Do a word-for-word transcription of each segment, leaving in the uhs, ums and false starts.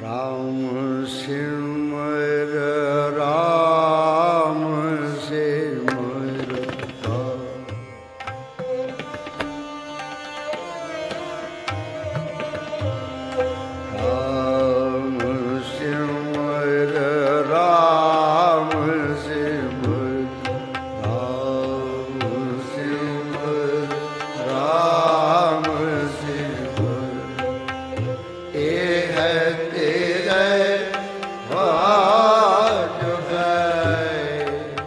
राम सिमर राम सिमर राम सिमर राम सिमर राम सिमर राम सिमर ये है तेरे भाग है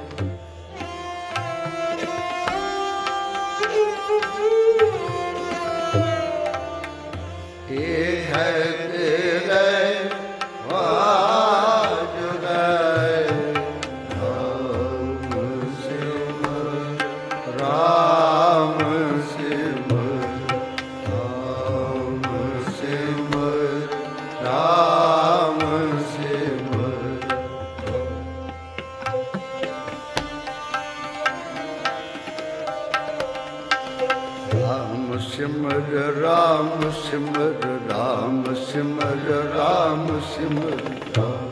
ये है तेरे भाग है राम सिमर राम सिमर राम सिमर राम सिमर राम सिमर राम सिमर राम सिमर राम सिमर राम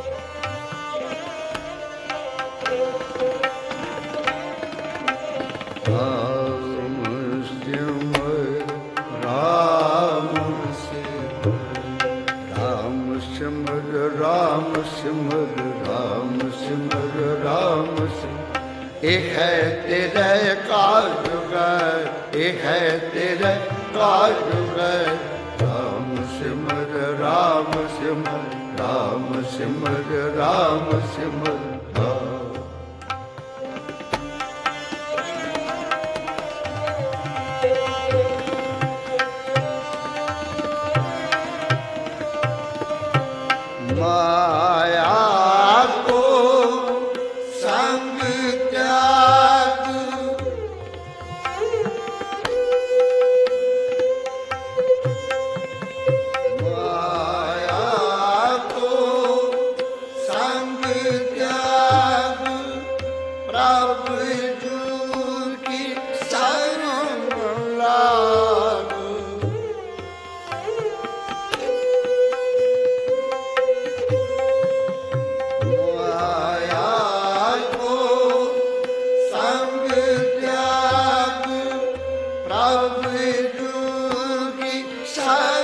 राम सिमर राम सिमर राम सिमर राम सिमर राम सिमर राम सिमर एक है तेरे काज एक है तेरे काज राम सिमर राम सिमर राम सिमर राम सिमर राम माया को संग त्याग माया को संग त्याग प्रभु जू की शरण लाग प्रभु की